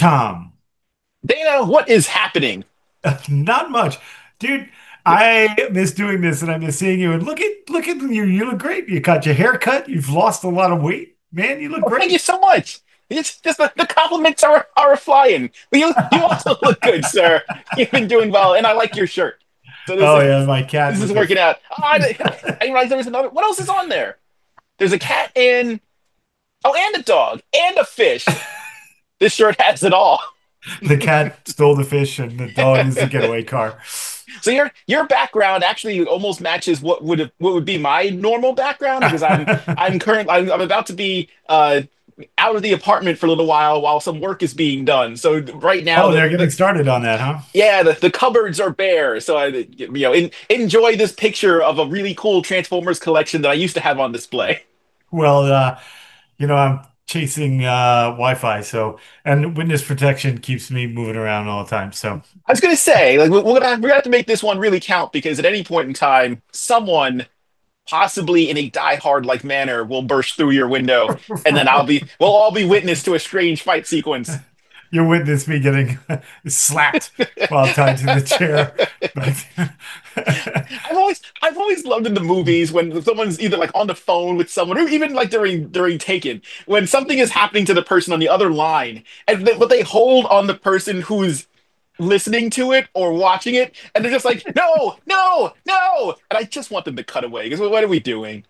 Tom. Dana, what is happening? Not much, dude. I miss doing this, and I miss seeing you. And look at you. You look great. You got your hair cut. You've lost a lot of weight, man. You look Oh, thank you great. so much. It's just the compliments are flying. You also look good, sir. You've been doing well, and I like your shirt. So this Oh is yeah, my cat this is with the. working out. Oh, I didn't realize there was another. What else is on there? There's a cat and and a dog and a fish. This shirt has it all. The cat stole the fish, and the dog is the getaway car. So your background actually almost matches what would be my normal background because I'm about to be out of the apartment for a little while some work is being done. So right now Oh, they're getting the started on that, huh? yeah the cupboards are bare. So enjoy this picture of a really cool Transformers collection that I used to have on display. Well, I'm chasing Wi-Fi, so and witness protection keeps me moving around all the time. So I was gonna say like we're gonna have to make this one really count because at any point in time someone possibly in a die-hard like manner will burst through your window and then we'll all be witness to a strange fight sequence. you witness me getting slapped while tied to the chair. But I've always loved in the movies when someone's either like on the phone with someone or even like during Taken when something is happening to the person on the other line but they hold on the person who's listening to it or watching it and they're just like no no no and I just want them to cut away because what are we doing?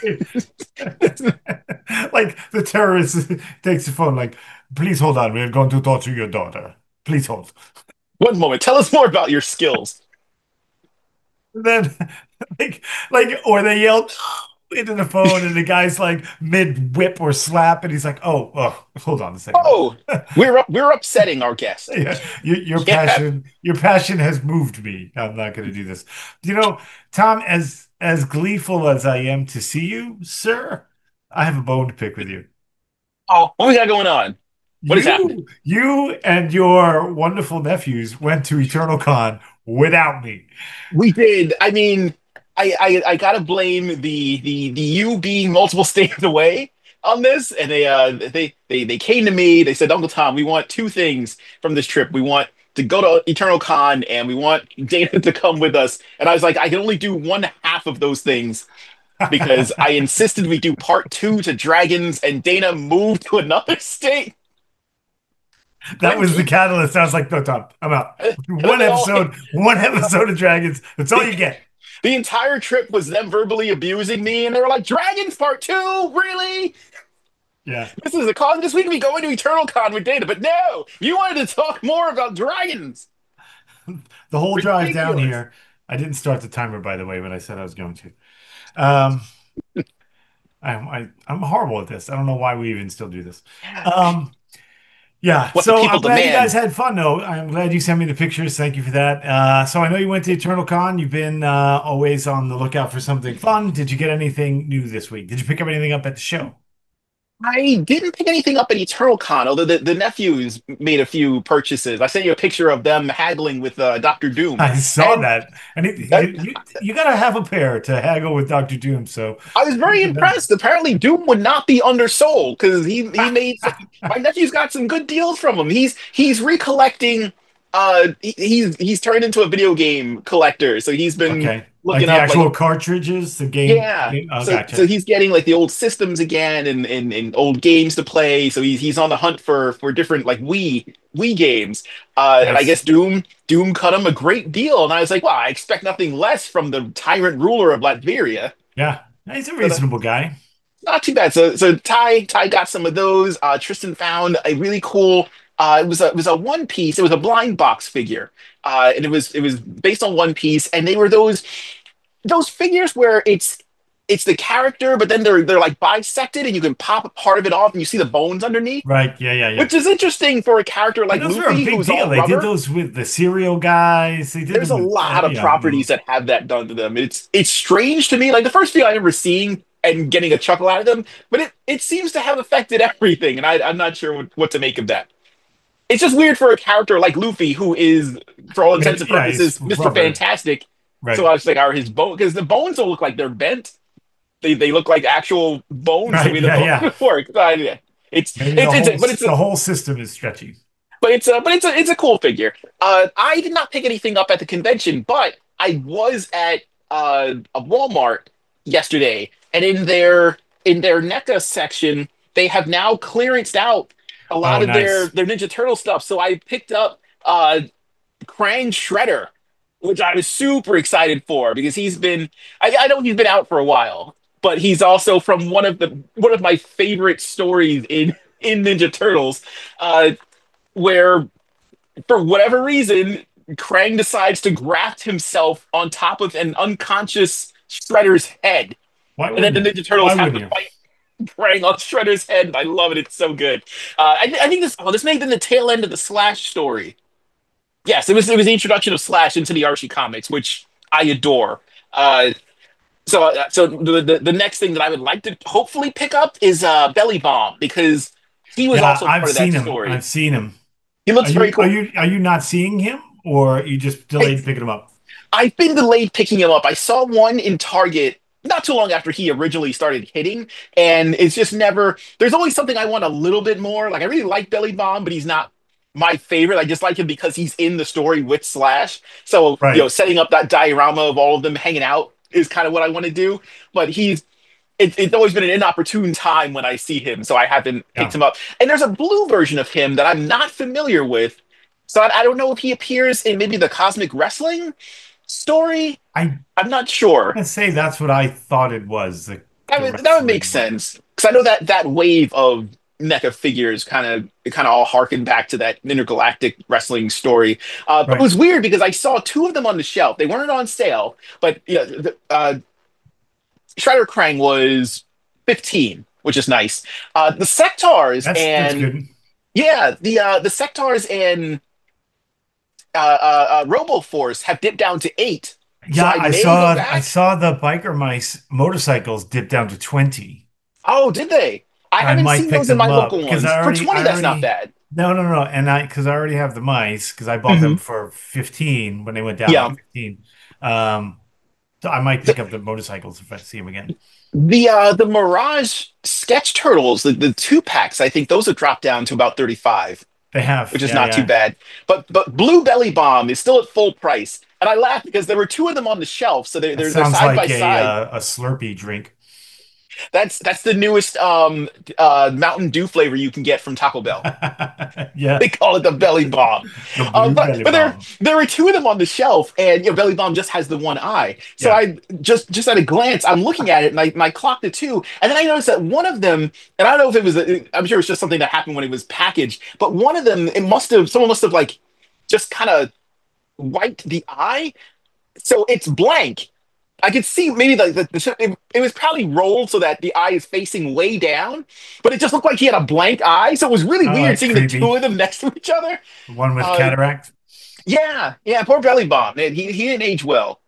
like the terrorist takes the phone, like, please hold on, we're going to talk to your daughter. Please hold. One moment, tell us more about your skills. And then or they yell into the phone and the guy's like mid whip or slap and he's like, oh, hold on a second. Oh, we're upsetting our guest. Yeah, your Yeah. passion has moved me. I'm not going to do this. Tom, as gleeful as I am to see you, sir, I have a bone to pick with you. Oh, what we got going on? What is happening? You and your wonderful nephews went to Eternal Con without me. We did. I mean, I gotta blame the you being multiple states away on this, and they came to me. They said, Uncle Tom, we want two things from this trip. We want to go to Eternal Con, and we want Dana to come with us. And I was like, I can only do one half of those things because I insisted we do part two to Dragons, and Dana moved to another state. That When was the he catalyst. I was like, no, Tom, I'm out. when they all One episode of Dragons. That's all you get. the entire trip was them verbally abusing me, and they were like, "Dragons Part Two, really? Yeah. This is the con. This week we go into Eternal Con with Data, but no, you wanted to talk more about dragons. The whole drive down Ridiculous." here. I didn't start the timer, by the way, but I said I was going to. Um, I'm horrible at this. I don't know why we even still do this. Um, yeah, What the so I'm people glad you guys demand. had fun, though. I'm glad you sent me the pictures. Thank you for that. So I know you went to Eternal Con. You've been always on the lookout for something fun. Did you get anything new this week? Did you pick up anything up at the show? I didn't pick anything up at Eternal Con, although the nephews made a few purchases. I sent you a picture of them haggling with Doctor Doom, I saw and that, and uh, you got to have a pair to haggle with Doctor Doom. So I was very good for them. impressed. Apparently, Doom would not be undersold because he made my nephew's got some good deals from him. He's recollecting. He's turned into a video game collector, so he's been Okay, like looking the up like actual cartridges, the game. yeah. Oh, So gotcha. he's getting like the old systems again and old games to play. So he's on the hunt for different like Wii games. And I Nice. guess Doom cut him a great deal. And I was like, wow, I expect nothing less from the tyrant ruler of Latveria. Yeah, he's a So reasonable guy. not too bad. So Ty got some of those. Tristan found a really cool. It was a One Piece. It was a blind box figure, and it was based on One Piece. And they were those figures where it's the character, but then they're like bisected, and you can pop a part of it off, and you see the bones underneath, Right. Yeah, yeah, yeah. which is interesting for a character And like those were a Luffy, big who's deal. all They did rubber. those with the cereal guys. They did There's them a with, lot of yeah. properties that have that done to them. It's strange to me. Like the first few I remember seeing and getting a chuckle out of them, but it seems to have affected everything, and I'm not sure what to make of that. It's just weird for a character like Luffy, who is, for all intents and Yeah, he's purposes, Mr. rubber. Fantastic. So Right. I was like, are his bones? Because the bones don't look like they're bent. They look like actual bones the Right. way the Yeah, yeah. bones work. So, yeah. It's Maybe it's it's but it's the whole system is stretchy. It's a cool figure. I did not pick anything up at the convention, but I was at a Walmart yesterday, and in their NECA section, they have now clearanced out a Oh, lot of their nice. their Ninja Turtle stuff. So I picked up Krang Shredder, which I was super excited for because I know he's been out for a while, but he's also from one of my favorite stories in Ninja Turtles, where for whatever reason, Krang decides to graft himself on top of an unconscious Shredder's head. Why And then wouldn't the you? Ninja Why Turtles have wouldn't to you? fight Krang on Shredder's head. I love it. It's so good. I think this may have been the tail end of the Slash story. Yes, it was the introduction of Slash into the Archie comics, which I adore. Uh, so the next thing that I would like to hopefully pick up is Belly Bomb because he was Yeah, also I've part of that seen him. story. I've seen him. He looks very cool. Are you not seeing him, or you just delayed picking him up? I've been delayed picking him up. I saw one in Target not too long after he originally started hitting, and it's just never. There's always something I want a little bit more. Like I really like Belly Bomb, but he's not my favorite. I just like him because he's in the story with Slash. So Right. setting up that diorama of all of them hanging out is kind of what I want to do. But it's always been an inopportune time when I see him, so I haven't picked Yeah. him up. And there's a blue version of him that I'm not familiar with, so I don't know if he appears in maybe the Cosmic Wrestling story. I I'm not sure. want to say that's what I thought it was, the That would make wrestling one. sense because I know that wave of NECA figures kind of all harken back to that intergalactic wrestling story. But it Right. was weird because I saw two of them on the shelf. They weren't on sale, but Shredder Krang was 15, which is nice. The Sectars That's and good. yeah, the Sectars and RoboForce have dipped down to 8, so Yeah, I may go I back. saw the biker mice motorcycles dip down to 20. Oh, did they? I I haven't might seen pick those in them my up local because ones. For I 20, that's not already, bad. no, no, no. And because I already have the mice because I bought them Hmm. for 15 when they went down Yeah. like 15. Um, so I might pick up the motorcycles if I see them again. The Mirage Sketch Turtles, the two packs, I think those have dropped down to about 35, They have. which is Yeah, not too yeah. bad. But Blue Belly Bomb is still at full price. And I laugh because there were two of them on the shelf, so That they're sounds side by like side. a Slurpee drink. That's the newest Mountain Dew flavor you can get from Taco Bell. Yeah, They call it the Belly Bomb. the blue But belly but there bomb. there were two of them on the shelf, and Belly Bomb just has the one eye. So Yeah. I just at a glance, I'm looking at it, and I clocked the two, and then I noticed that one of them, and I don't know if it was, I'm sure it's just something that happened when it was packaged, but one of them, someone must have like just kind of wiped the eye, so it's blank. I could see maybe it was probably rolled so that the eye is facing way down, but it just looked like he had a blank eye. So it was really Oh, weird that's seeing the two creepy. of them next to each other. The one with Uh, cataract. yeah, yeah, poor Belly Bomb. Man, he didn't age well.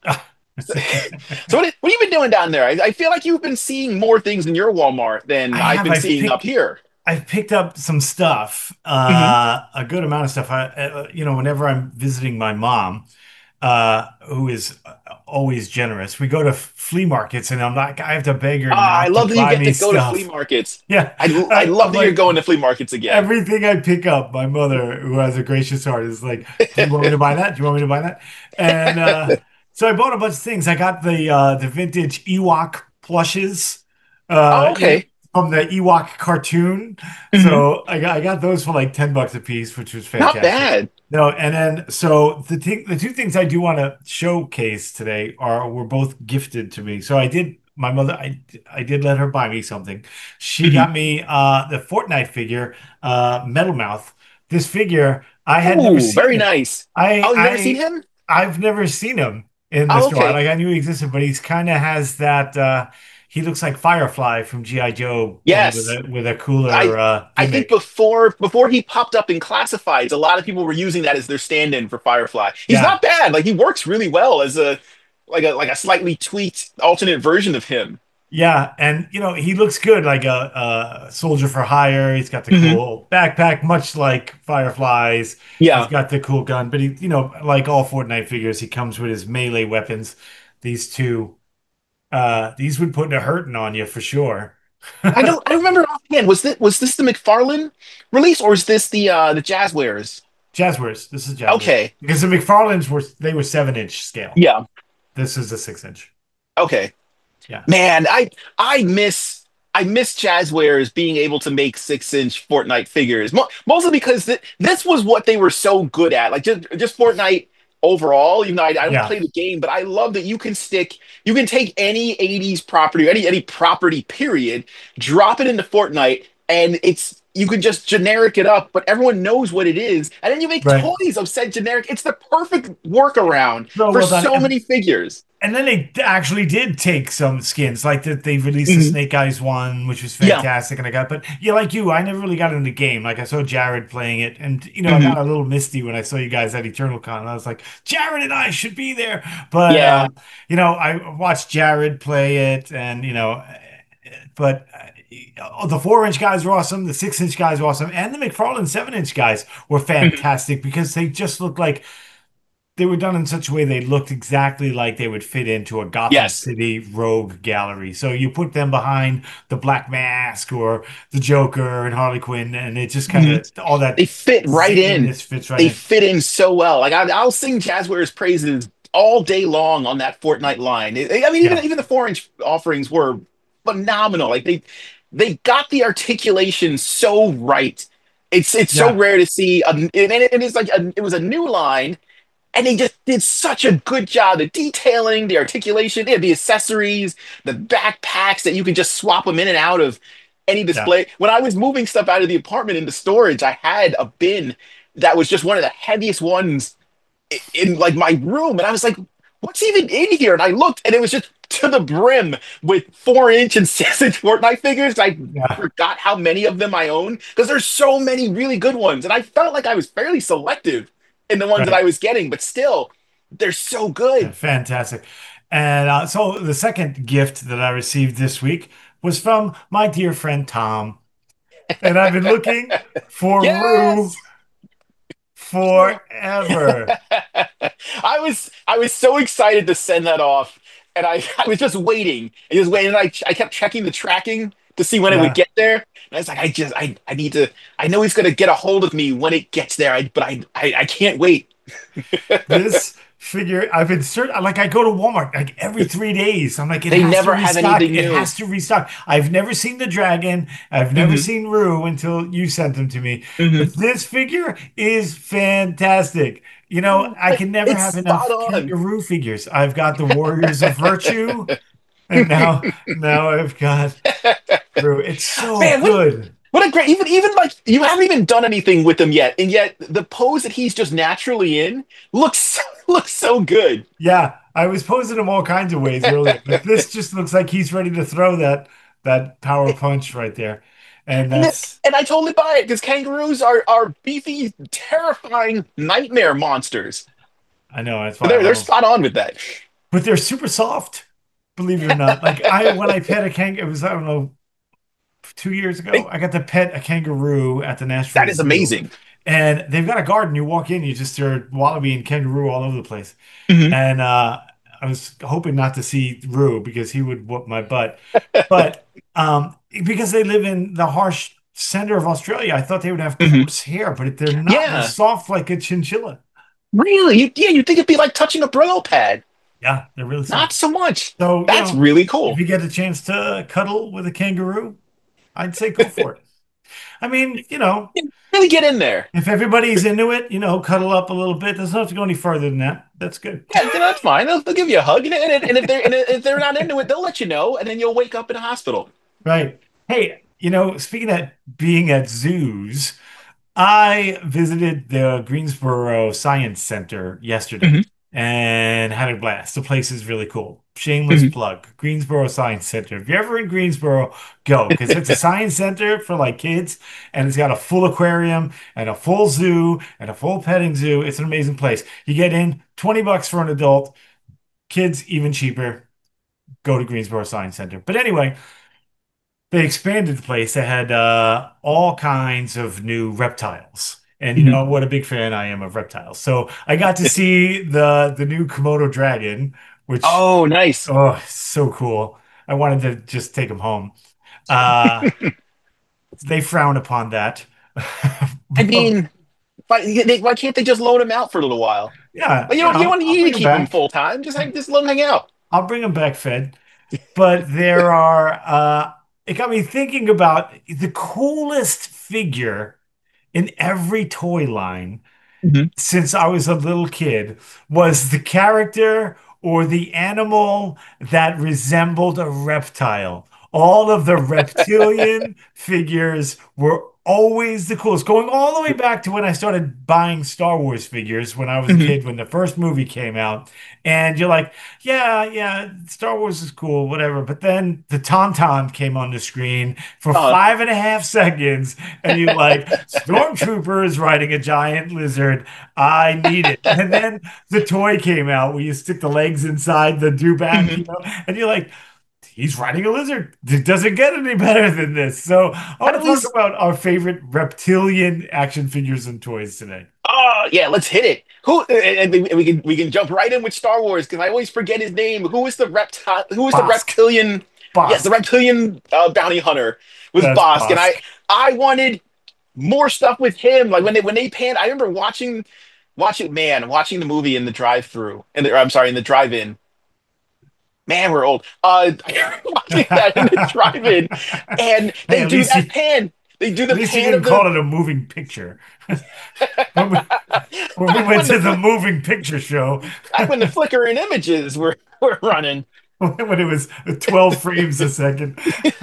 So what have you been doing down there? I feel like you've been seeing more things in your Walmart I than I've have. been seeing up here. I've picked up some stuff, Hmm. a good amount of stuff. Whenever I'm visiting my mom, who is always generous, we go to flea markets, and I'm like, I have to beg her Ah, I not to love that you buy get me to go to flea stuff. markets. Yeah, I love I'm that you're like going to flea markets again. everything I pick up. My mother, who has a gracious heart, is like, "Do you want me to buy that? Do you want me to buy that?" And so I bought a bunch of things. I got the vintage Ewok plushes, Oh, you know, okay. from the Ewok cartoon. Hmm. So I got those for like $10 a piece, which was Not fantastic. bad. No, and then so the two things I do want to showcase today were both gifted to me. So my mother I did let her buy me something. She Hmm. got me the Fortnite figure, Metal Mouth. This figure I had never Oh, seen very it. nice. I Oh, you've never seen I him? I've never seen him in the Oh, store. okay. Like I knew he existed, but he's kind of has that he looks like Firefly from G.I. Joe, only with Yes. a cooler I I think gimmick. before he popped up in classifieds, a lot of people were using that as their stand-in for Firefly. He's Yeah. not bad. Like he works really well as a slightly tweaked alternate version of him. Yeah, and he looks good like a soldier for hire. He's got the Hmm. cool backpack, much like Fireflies. He's Yeah. got the cool gun, but like all Fortnite figures, he comes with his melee weapons. These two, these would put a hurting on you for sure. I don't remember offhand. Was this the McFarlane release, or is this the Jazzwares? Jazzwares. This is Jazzwares. Okay. Because the McFarlanes were 7-inch scale. Yeah. This is a 6-inch. Okay. Yeah. Man, I miss Jazzwares being able to make 6-inch Fortnite figures. Mostly because this was what they were so good at. Like just Fortnite overall. Even though I don't Yeah. play the game, but I love that you can take any 80s property, any property period, drop it into Fortnite, and you can just generic it up, but everyone knows what it is, and then you make Right. toys of said generic. It's the perfect workaround So for well done. so many figures. And then they actually did take some skins, like that they released the Mhm. Snake Eyes one, which was Yeah. fantastic. And I got, but yeah, like you, I never really got into the game. Like I saw Jared playing it, and I Mhm. got a little misty when I saw you guys at Eternal Con. I was like, Jared and I should be there. But Yeah. I watched Jared play it, and but the 4-inch guys were awesome, the 6-inch guys were awesome, and the McFarlane 7-inch guys were Mhm. fantastic because they just looked like they were done in such a way they looked exactly like they would fit into a Gotham Yes. City rogue gallery. So you put them behind the Black Mask or the Joker and Harley Quinn, and it just kind Mhm. of all They that fit right in. zaniness fits right They in. fit in so well. Like I'll sing Jazzwares praises all day long on that Fortnite line. I mean, even Yeah, even the 4-inch offerings were phenomenal. Like they got the articulation so right. It's so yeah, rare to see, and it's like it was a new line, and they just did such a good job. The detailing, the articulation, the accessories, the backpacks that you can just swap them in and out of any yeah, display. When I was moving stuff out of the apartment into storage, I had a bin that was just one of the heaviest ones in like my room, and I was like, "What's even in here?" And I looked, and it was just to the brim with 4-inch and 6-inch Fortnite figures. I yeah, forgot how many of them I own because there's so many really good ones, and I felt like I was fairly selective in the ones that right. I was getting, but still, they're so Yeah, good. fantastic. And so the second gift that I received this week was from my dear friend Tom. And I've been looking for Rue Yes. forever. I was so excited to send that off, and I was just waiting and just waiting. And I kept checking the tracking to see when it would Yeah. get there. And I was like, I need to. I know he's gonna get a hold of me when it gets there. But I can't wait. This figure, I've been certain, like I go to Walmart like every 3 days. I'm like, it They has to never have restock. anything It new. has to restock. I've never seen the dragon. I've never Hmm. seen Rue until you sent them to me. Hmm. But this figure is fantastic. I can never It's have spot enough on. kangaroo figures. I've got the Warriors of Virtue, and now I've got Rue. It's so Man, good. what a great even like you haven't even done anything with him yet, and yet the pose that he's just naturally in looks looks so good. Yeah, I was posing him all kinds of ways earlier, but this just looks like he's ready to throw that power punch right there. And And that's and I totally buy it because kangaroos are beefy, terrifying nightmare monsters. I know that's why I They're love them. spot on with that. But they're super soft, believe it or not. Like when I pet a kangaroo, it was I don't know 2 years ago. I got to pet a kangaroo at the Nashville That is Zoo, amazing. and they've got a garden. You walk in, you just there are wallaby and kangaroo all over the place. Mhm. And I was hoping not to see Rue because he would whoop my butt. But because they live in the harsh center of Australia, I thought they would have Mhm. coarse hair, but they're not. They're Yeah, soft like a chinchilla. really. You think it'd be like touching a Brillo pad? Yeah, they're really Not soft. so much. So, That's really if cool. you get a chance to cuddle with a kangaroo, I'd say go for it. I mean, Really get in there. if everybody's into it, cuddle up a little bit. Doesn't have to go any further than that. That's good. Yeah, that's fine. They'll give you a hug, and if they're not into it, they'll let you know, and then you'll wake up in a hospital. Right. Hey, speaking of being at zoos, I visited the Greensboro Science Center yesterday Mhm. and had a blast. The place is really cool. Shameless Mhm. plug. Greensboro Science Center. If you're ever in Greensboro, go because it's a science center for like kids and it's got a full aquarium and a full zoo and a full petting zoo. It's an amazing place. You get in $20 for an adult, kids even cheaper. Go to Greensboro Science Center. But anyway, they expanded the place. They had all kinds of new reptiles. And you Mhm. know what a big fan I am of reptiles. So I got to see the new Komodo dragon, which Oh, nice. oh, so cool. I wanted to just take him home. Uh, they frown upon that. I mean, why can't they just loan him out for a little while? Yeah, Like, you don't I'll need to bring them keep him back. full time. Just let him hang out. I'll bring them back fed. But there are, it got me thinking about the coolest figure in every toy line Mhm. since I was a little kid was the character or the animal that resembled a reptile. All of the reptilian figures were always the coolest, going all the way back to when I started buying Star Wars figures when I was a Mhm. kid, when the first movie came out. And you're like, yeah, yeah, Star Wars is cool, whatever. But then the Tauntaun came on the screen for Uh, 5.5 seconds, and you like, Stormtroopers riding a giant lizard. I need it. And then the toy came out where you stick the legs inside the dewback, mhm. and you're like, he's riding a lizard. It doesn't get any better than this. So I want At to talk least, about our favorite reptilian action figures and toys today. yeah, let's hit it. And we can jump right in with Star Wars because I always forget his name. Who is the reptile? Who is the Bosk. reptilian? Yes, the Bosk. reptilian bounty hunter was That's Bosk, and Bosk. I wanted more stuff with him. Like when they panned, I remember watching the movie in the drive-through, I'm sorry, in the drive-in. Man, we're old. Watching that in the drive-in, and Hey, they do that pan. They do at the least you pan didn't of the. call it a moving picture. When we, when we back went when to the the moving picture show, back when the flickering images were running. when it was 12 frames a second.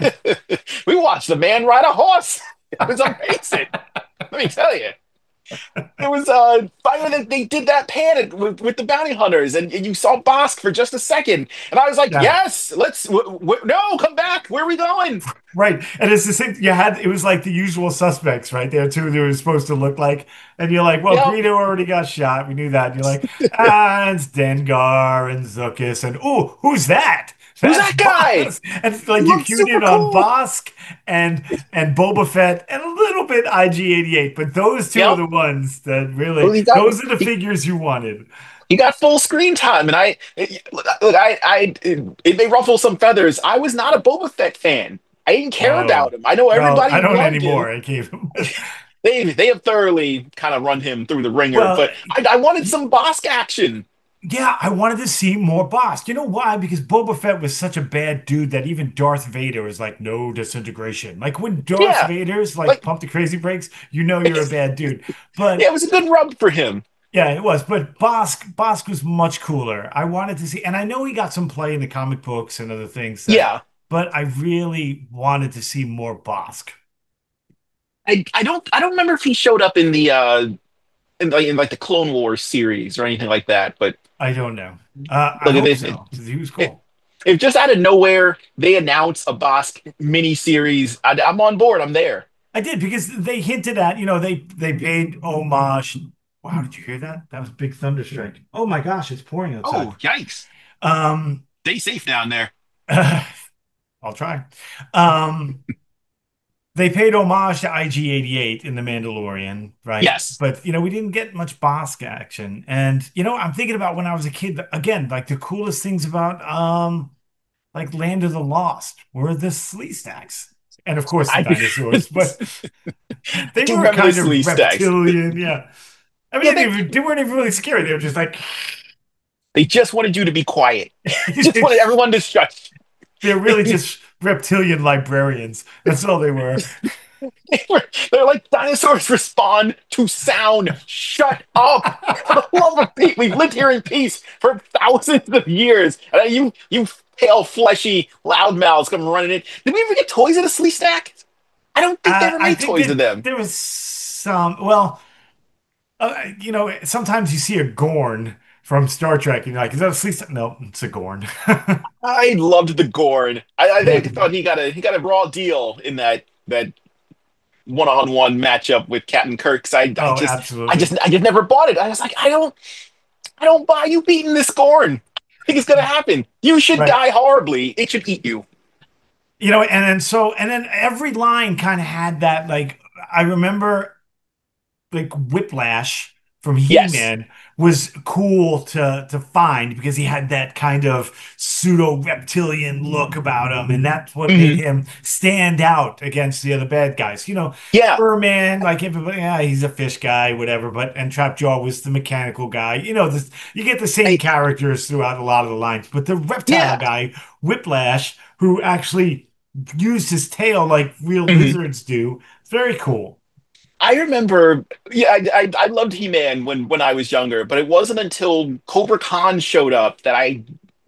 We watched the man ride a horse. It was amazing. Let me tell you. It was finally they did that pan with the bounty hunters, and you saw Bosk for just a second, and I was like, Yeah. yes, no, come back. Where are we going? Right. And it's the same. You had, it was like the usual suspects right there, too. They were supposed to look like. And you're like, well, Yep. Greedo already got shot. We knew that. And you're like, ah, it's Dengar and Zuckuss. And, oh, who's that? Who's That's that guy? Bosk. And He like you looks cued super in on cool. Bosk and Boba Fett and a little bit IG-88. But those two are Yep. the ones that Well, really, he got those are the he, figures you wanted. he got full screen time, and look, it may ruffle some feathers. I was not a Boba Fett fan. I didn't care Oh, about him. I know well, everybody I don't loved him. anymore. I gave him. They have thoroughly kind of run him through the ringer, Well, but I wanted some Bosk action. yeah, I wanted to see more Boss. You know why? Because Boba Fett was such a bad dude that even Darth Vader was like, no disintegration. Like when Darth Yeah, Vader's like like pump the crazy brakes, you know you're a bad dude. yeah, But it was a good rub for him. yeah, it was. But Bosk was much cooler. I wanted to see, and I know he got some play in the comic books and other things that, Yeah, but I really wanted to see more Bosk. I don't remember if he showed up in like the Clone Wars series or anything like that. But I don't know. I look, hope if, so, because he was if, cool. if just out of nowhere they announce a Bosk mini series, I'm on board. I'm there. I did because they hinted at, they paid homage. Wow, did you hear that? That was a big thunderstrike. Oh my gosh, it's pouring outside. Oh, yikes! Um, Stay safe down there. I'll try. Um, they paid homage to IG-88 in The Mandalorian, right? Yes, But we didn't get much Bosk action. And I'm thinking about when I was a kid, again, like the coolest things about like Land of the Lost were the Slee Stacks. And of course the I do, dinosaurs, but I they do were remember the kind sleeve of stacks. reptilian, yeah. I Yeah, mean, they weren't even really scary. They were just like they just wanted you to be quiet. Just wanted everyone to shut. they're really just reptilian librarians. That's all they were. They're like dinosaurs respond to sound. Shut up! For the love of Pete, we've lived here in peace for thousands of years, and you pale, fleshy loudmouths come running in. Did we ever get toys in a Slee Stack? I don't think they ever I made think toys of that them. there was some. Well, sometimes you see a Gorn from Star Trek, and you're like, "Is that a sleep?" No, it's a Gorn. I loved the Gorn. I Yeah. think thought he got a raw deal in that one-on-one matchup with Captain Kirk. 'Cause I Oh, just I absolutely. just I just never bought it. I was like, I don't buy you beating this Gorn. I think it's gonna happen. You should Right. die horribly. It should eat you. And then every line kind of had that. Like I remember, like Whiplash from Yes. He-Man was cool to find because he had that kind of pseudo reptilian look about him, and that's what made Hmm. him stand out against the other bad guys. Yeah. Furman, like everybody, yeah, he's a fish guy, whatever. But and Trapjaw was the mechanical guy. You get the same I, characters throughout a lot of the lines, but the reptile yeah. guy, Whiplash, who actually used his tail like real Mhm. lizards do, it's very cool. I remember, yeah, I loved He-Man when I was younger, but it wasn't until Cobra Khan showed up that I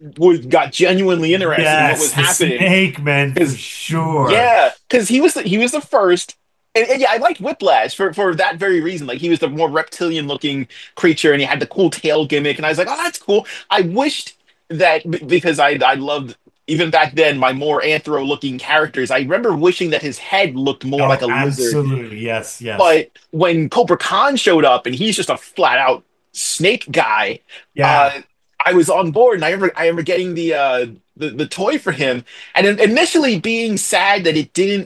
got genuinely interested in what Yes, was the happening. Snake Man for Because sure. yeah, because he was the first, and yeah, I liked Whiplash for that very reason. Like he was the more reptilian looking creature, and he had the cool tail gimmick, and I was like, oh, that's cool. I wished that because I loved even back then my more anthro looking characters. I remember wishing that his head looked more like Oh, a lizard. absolutely. Yes, yes. But when Cobra Khan showed up and he's just a flat out snake guy, Yeah. uh, I was on board, and I remember getting the toy for him, and initially being sad that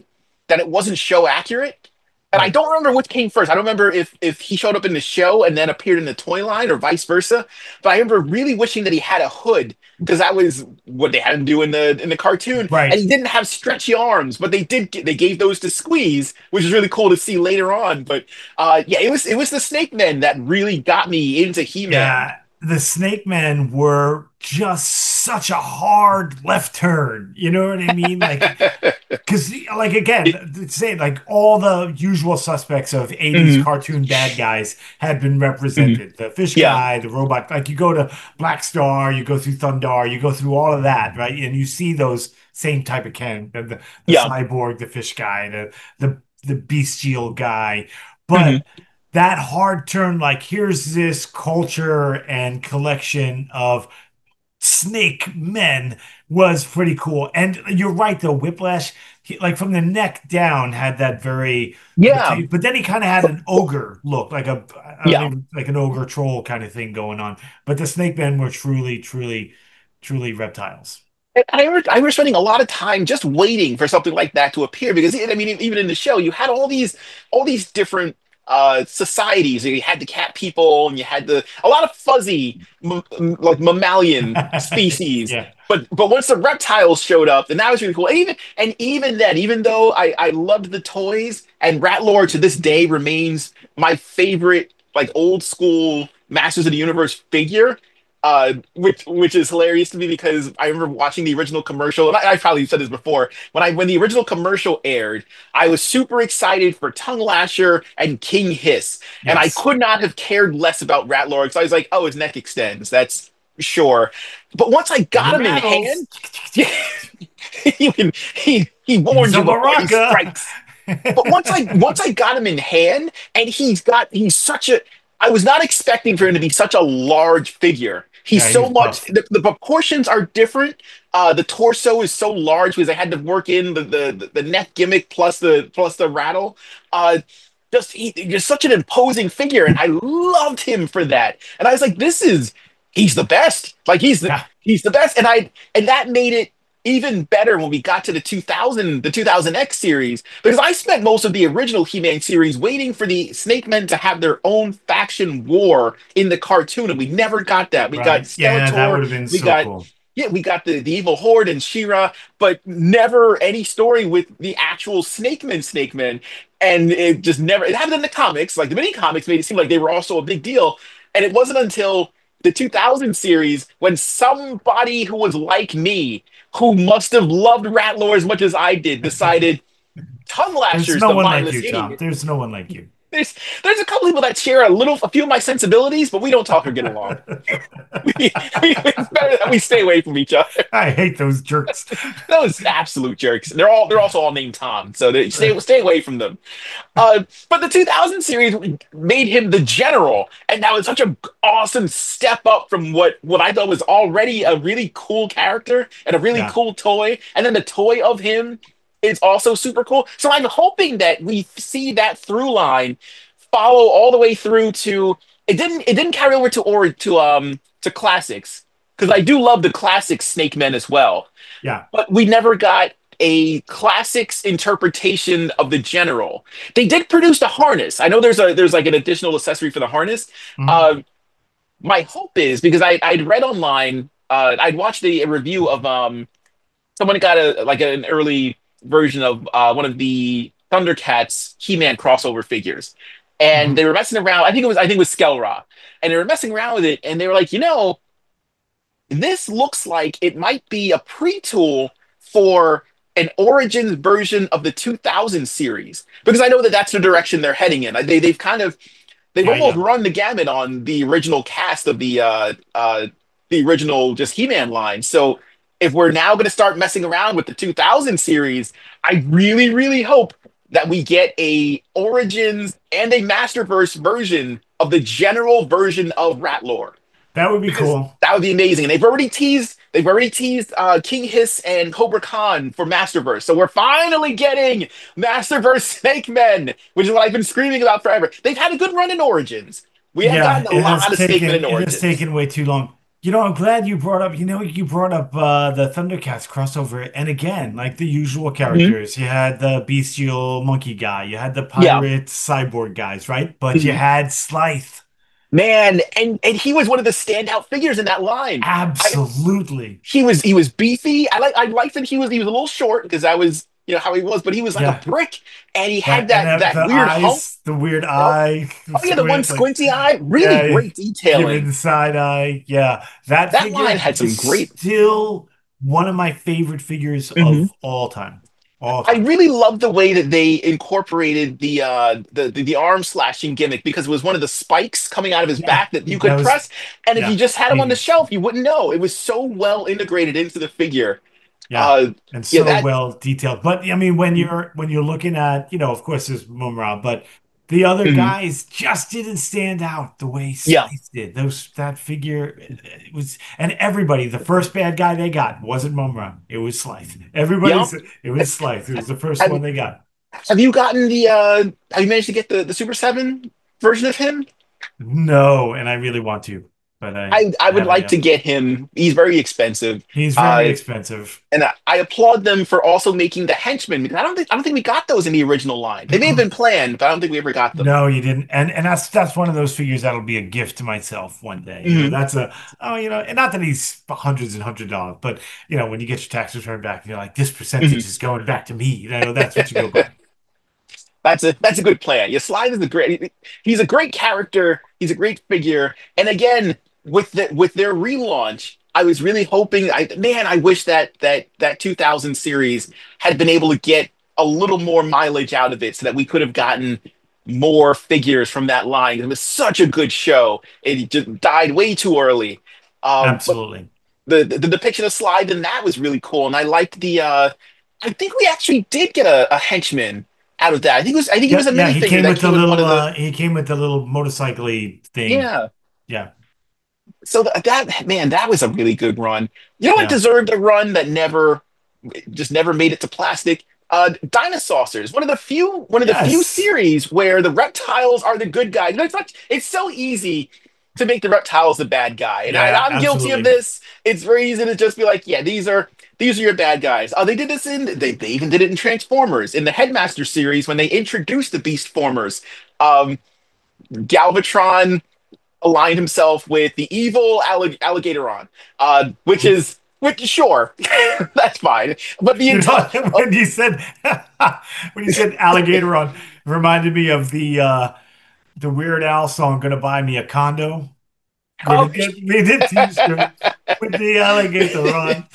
it wasn't show accurate. And I Right. don't remember which came first. I don't remember if he showed up in the show and then appeared in the toy line or vice versa. But I remember really wishing that he had a hood because that was what they had him do in the cartoon. And Right. he didn't have stretchy arms, but they gave those to Squeeze, which is really cool to see later on. But yeah, it was the Snake Men that really got me into He-Man. Yeah, the Snake Men were just such a hard left turn. You know what I mean? Like, because, like, again, say like all the usual suspects of 80s Mhm, cartoon bad guys had been mhm. represented. The fish Yeah, guy, the robot. Like, you go to Black Star, you go through Thundar, you go through all of that, right? And you see those same type of the yeah. cyborg, the fish guy, the bestial guy. Mhm. But that hard turn, like, here's this culture and collection of snake men was pretty cool. And you're right, though, Whiplash, like from the neck down, had that very, Yeah, but then he kind of had an ogre look, like I don't yeah. even like an ogre troll kind of thing going on. But the snake men were truly, truly, truly reptiles. And I remember spending a lot of time just waiting for something like that to appear because I mean, even in the show, you had all these different societies. You had the cat people, and you had a lot of fuzzy like mammalian species. Yeah. But once the reptiles showed up, then that was really cool. And even then, even though I loved the toys, and Ratlord to this day remains my favorite like old school Masters of the Universe figure, which is hilarious to me because I remember watching the original commercial, and I probably said this before. When the original commercial aired, I was super excited for Tongue Lasher and King Hiss, and I Yes. could not have cared less about Ratlord because I was like, oh, his neck extends. That's sure. But once I And he got him in rattles. hand, yeah, he He's warns a you before he maraca. strikes. But once I got him in hand, and he's such a I was not expecting for him to be such a large figure. He's Yeah, so he's much buff. the proportions are different. The torso is so large because I had to work in the neck gimmick plus the rattle. You're such an imposing figure, and I loved him for that. And I was like, he's the best. Like Yeah. he's the best. And that made it even better when we got to the 2000X series because I spent most of the original He-Man series waiting for the Snake Men to have their own faction war in the cartoon, and we never got that. We got Right. Yeah, that would Skeletor, have been we so got cool. yeah, we got the evil horde and Shira, but never any story with the actual Snake Men. And it just never it happened in the comics. Like the mini comics made it seem like they were also a big deal. And it wasn't until the 2000 series when somebody who was like me, who must have loved Rattler as much as I did, decided Tongue There's Lasher's no the one like mindless you, Tom. idiot. There's no one like you. There's there's a couple people that share a few of my sensibilities, but we don't talk or get along. It's better that we stay away from each other. I hate those jerks. Those absolute jerks. They're also all named Tom, so stay away from them. But the 2000 series made him the general, and that was such an awesome step up from what I thought was already a really cool character and a really Yeah. cool toy. And then the toy of him is also super cool. So I'm hoping that we see that through line follow all the way through to it didn't carry over to classics because I do love the classic Snake Men as well, Yeah. but we never got a classics interpretation of the general. They did produce the harness. I know there's like an additional accessory for the harness. Mhm. Uh, my hope is because I'd read online, I'd watched a review of someone got a like an early version of one of the Thundercats He-Man crossover figures, and Mhm. they were messing around. I think it was Skelra, and they were messing around with it, and they were like, this looks like it might be a pre-tool for an Origins version of the 2000 series because I know that that's the direction they're heading in. They've Yeah, almost yeah. run the gamut on the original cast of the original just He-Man line. So if we're now going to start messing around with the 2000 series, I really, really hope that we get a Origins and a Masterverse version of the general version of Ratlore That would be because cool. that would be amazing. And they've already teased King Hiss and Cobra Khan for Masterverse. So we're finally getting Masterverse Snake Men, which is what I've been screaming about forever. They've had a good run in Origins. We have Yeah, gotten a lot of Snake Men in it has Origins. taken way too long. I'm glad you brought up, you brought up the Thundercats crossover. And again, like the usual Mhm. characters, you had the bestial monkey guy, you had the Yeah. pirate cyborg guys, right? But you Mhm. had Slythe. Man, and he was one of the standout figures in that line. I Absolutely. he was beefy. I liked that he was a little short because that was how he was, but he was like a Yeah. brick, and he had That and that the weird hump. eyes, the weird Yep. eye, the Oh yeah, the one squint, like squinty eye, really yeah, great giving detailing. the side eye. Yeah, that That line figure had is some great. still one of my favorite figures Mhm. of all time. All I time. really love the way that they incorporated the arm slashing gimmick because it was one of the spikes coming out of his Yeah, back that you that could was press, and if you yeah, just had him on the genius. shelf, you wouldn't know. It was so well integrated into the figure. Yeah, Uh, and yeah, so that. well detailed. But I mean, when you're looking at, of course, there's Mumra, but the other Mhm. guys just didn't stand out the way Yeah, Slice did. That figure, it was, and everybody, the first bad guy they got wasn't Mumra, it was Slice. yeah. It was Slice. It was the first Have one they got. Have you gotten the? Have you managed to get the Super Seven version of him? No, and I really want to, but I I would haven't like to yet. get him. He's very expensive. He's very Uh, expensive. and I applaud them for also making the henchmen because I don't think we got those in the original line. They may have been planned, but I don't think we ever got them. No, you didn't. And that's one of those figures that'll be a gift to myself one day. Mhm. That's and not that he's hundreds and hundred dollars, but when you get your tax return back and you're like, this Mhm. percentage is going back to me, that's what you go by. That's a good plan. Yeah, Slide is a great. He's a great character. He's a great figure. And again, with their relaunch, I was really hoping. I wish that 2000 series had been able to get a little more mileage out of it, so that we could have gotten more figures from that line. It was such a good show. It just died way too early. But Absolutely. the depiction of Slide in that was really cool, and I liked the. I think we actually did get a henchman out of that. I think it was Yeah, a yeah, minifigure that came with one of the. he came with the little motorcycle thing. Yeah. Yeah. So that man, that was a really good run. You know what Yeah. deserved a run that never made it to plastic? Dinosaurs, one of the few Yes. series where the reptiles are the good guys. It's so easy to make the reptiles the bad guy, and Yeah, I'm guilty of absolutely. this. It's very easy to just be like, yeah, these are your bad guys. They did this they even did it in Transformers in the Headmaster series when they introduced the Beast Formers. Um, Galvatron aligned himself with the evil Alligatoron, which sure, that's fine. But the You entire know, when you said when you said alligator on reminded me of the Weird Al song "Gonna Buy Me a Condo." When oh, it did, we did T-shirt with the alligator on.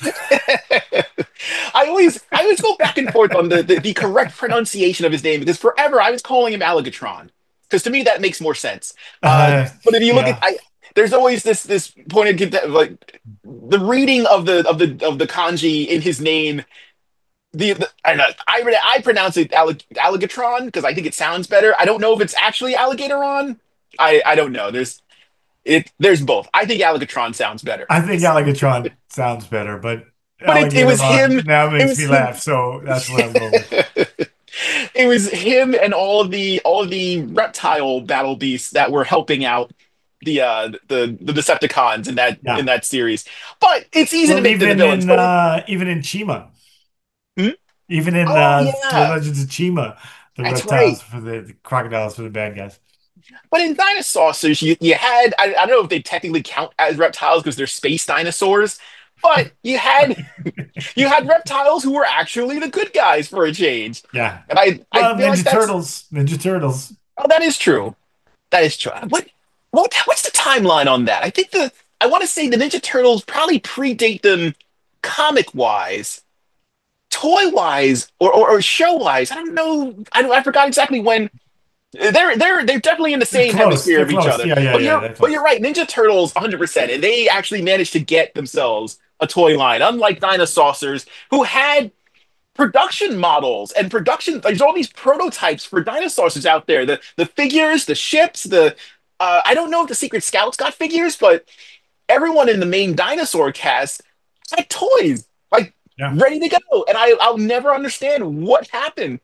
I always go back and forth on the correct pronunciation of his name because forever I was calling him Alligatron because to me that makes more sense. But if you look at Yeah, there's always this point of like the reading of the kanji in his name. I don't know, I pronounce it Alligatron because I think it sounds better. I don't know if it's actually Alligatoron. I don't know. There's both. I think Alligatron sounds better. I think alligatron sounds better, but But it alligator was on him. now It makes was me him. laugh, so that's what I'm going with. It was him and all of the reptile battle beasts that were helping out the Decepticons in that in Yeah. that series. But it's easy to Well, make the villains. But even in Chima, hmm? Even in Oh The yeah, Legends of Chima, the that's right. reptiles for the crocodiles for the bad guys. But in dinosaurs, you had I don't know if they technically count as reptiles because they're space dinosaurs, but you had reptiles who were actually the good guys for a change. Yeah. And I Well, feel like that's Ninja Turtles. oh that is true. That is true. What's the timeline on that? I want to say the Ninja Turtles probably predate them comic wise, toy wise, or show wise. I don't know. I forgot exactly when. They're definitely in the They're same close. hemisphere They're of each close. other. Yeah, yeah, But yeah. you're They're but you're close. right. Ninja Turtles 100%, and they actually managed to get themselves a toy line, unlike Dinosaurs, who had production models and production. There's all these prototypes for dinosaurs out there. The figures, the ships, the I don't know if the Secret Scouts got figures, but everyone in the main dinosaur cast had toys like Yeah. ready to go, and I'll never understand what happened.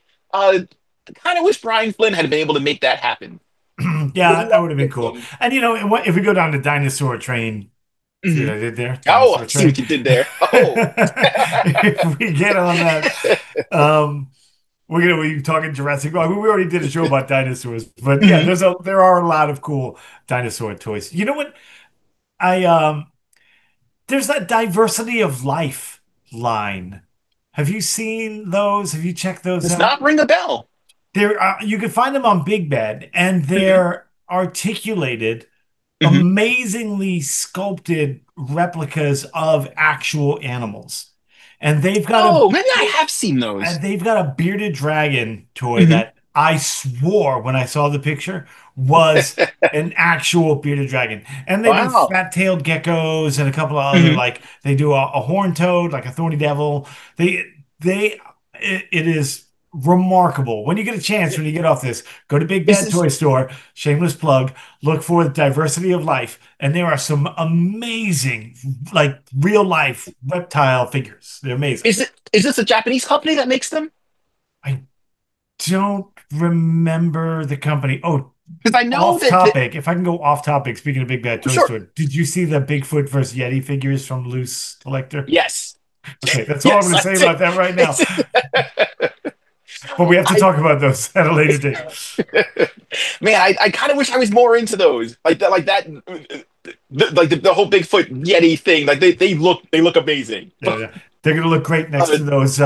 I kind of wish Brian Flynn had been able to make that happen. Would Yeah, that love would have been to cool. them. And if we go down the dinosaur train, see what Mhm. I did there? Oh, I Dinosaur see what train. you did there. Oh, If we get on that, um, we're gonna be talking Jurassic Park. We already did a show about dinosaurs, but yeah, Mhm. there are a lot of cool dinosaur toys. You know what? I There's that diversity of life line. Have you seen those? Have you checked those Does out? not ring a bell. You can find them on Big Bed, and Mhm. they're articulated, Mhm. amazingly sculpted replicas of actual animals. And Oh, maybe I have seen those. they've got a bearded dragon toy Mhm. that I swore when I saw the picture was an actual bearded dragon. And they do Wow. fat-tailed geckos and a couple of other Mhm. like they do a horned toad, like a thorny devil. They it is remarkable. When you get a chance, when you get off this, go to Big Is Bad this Toy Store, shameless plug, look for the diversity of life, and there are some amazing, like real life reptile figures. They're amazing. is this a Japanese company that makes them? I don't remember the company. Oh, Because I know off that topic. If I can go off topic, speaking of Big Bad oh, Toy sure. Store, did you see the Bigfoot versus Yeti figures from Loose Collector? Yes. Okay, that's all I'm Yes, going to I say did. about that right now. It's, But we have to I talk about those at a later date. man, I kind of wish I was more into those. Like the whole Bigfoot Yeti thing. Like they look amazing. Yeah, yeah. They're going to look great next Uh, to those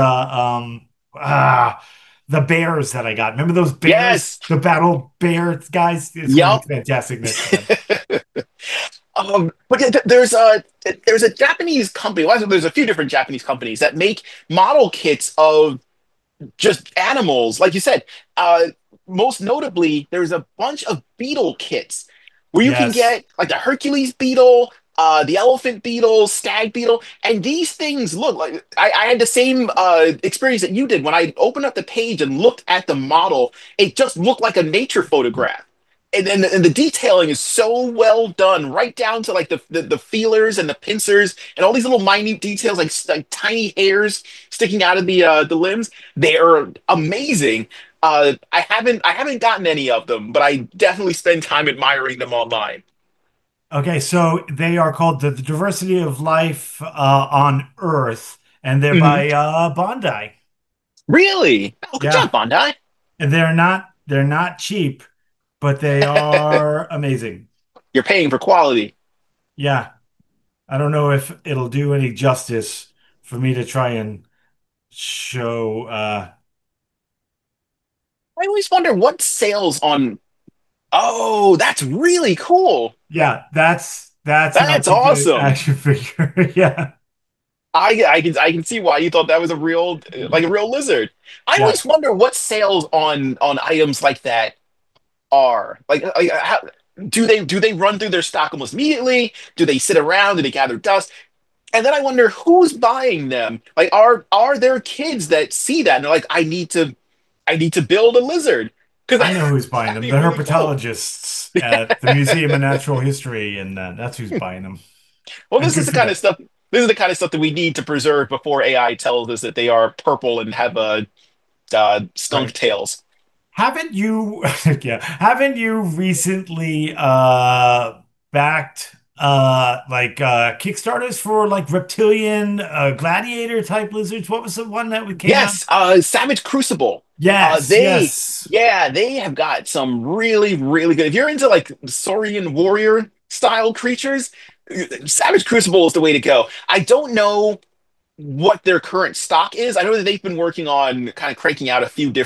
the bears that I got. Remember those bears? yes. The battle bear guys? It's going to Yep. look fantastic next to them. But there's a Japanese company. Well, there's a few different Japanese companies that make model kits of just animals, like you said. Uh, Most notably, there's a bunch of beetle kits where you can Yes. get like the Hercules beetle, the elephant beetle, stag beetle, and these things look like I had the same experience that you did when I opened up the page and looked at the model. It just looked like a nature photograph. And the detailing is so well done, right down to like the feelers and the pincers and all these little minute details, like tiny hairs sticking out of the limbs. They are amazing. I haven't gotten any of them, but I definitely spend time admiring them online. Okay, so they are called the Diversity of Life on Earth, and they're Mhm. by Bondi. Really? Oh, good Yeah, job, Bandai. and they're not cheap, but they are amazing. You're paying for quality. Yeah, I don't know if it'll do any justice for me to try and show. I always wonder what sales on. Oh, that's really cool. Yeah, that's an That's articulated awesome. action figure. Yeah, I can see why you thought that was a real lizard. I yeah. always wonder what sales on items like that are. How, do they run through their stock almost immediately? Do they sit around? Do they gather dust? And then I wonder who's buying them. Like, are there kids that see that and they're like, I need to build a lizard because I know who's buying that'd them. be The really cool. herpetologists at the Museum of Natural History, and that's who's buying them. Well, And this is good the for kind of them. stuff. This is the kind of stuff that we need to preserve before AI tells us that they are purple and have skunk Right. tails. Haven't you, yeah, haven't you recently backed Kickstarters for like reptilian gladiator type lizards. What was the one that we came out? Yes, Savage Crucible. Yes, They, yes. yeah, they have got some really, really good. If you're into like Saurian warrior style creatures, Savage Crucible is the way to go. I don't know what their current stock is. I know that they've been working on kind of cranking out a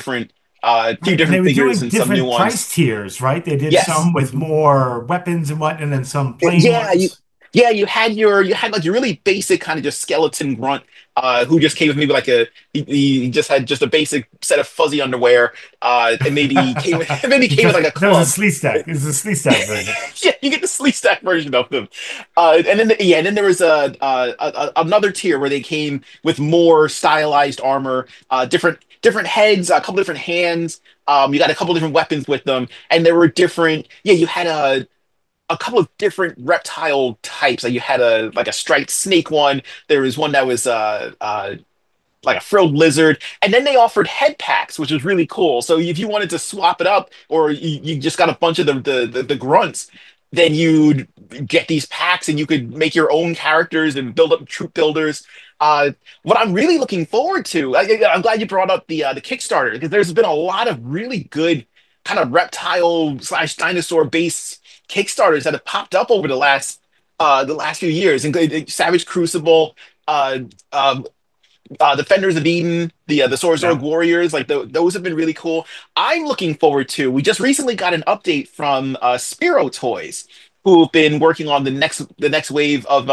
few Right. And they different were figures doing and some new different ones. price tiers, right? They did Yes. some with more weapons and what, and then some plain Yeah, ones. you had like your really basic kind of just skeleton grunt who just came with maybe like he just had just a basic set of fuzzy underwear and maybe came with maybe You came with got like a that was a club. sleeve stack. This is a sleeve stack version. Yeah, you get the sleeve stack version of them. And then there was another tier where they came with more stylized armor, different heads, a couple different hands. You got a couple different weapons with them, and there were different. Yeah, you had a couple of different reptile types. Like you had a like a striped snake one. There was one that was like a frilled lizard, and then they offered head packs, which was really cool. So if you wanted to swap it up, or you just got a bunch of the grunts, then you'd get these packs, and you could make your own characters and build up troop builders. What I'm really looking forward to, I'm glad you brought up the Kickstarter because there's been a lot of really good kind of reptile slash dinosaur based Kickstarters that have popped up over the last few years, and Savage Crucible, uh, um, Defenders of Eden, the Zorzorg Yeah. Warriors, like those have been really cool. I'm looking forward to. We just recently got an update from Spiro Toys, who've been working on the next wave of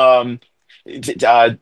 uh,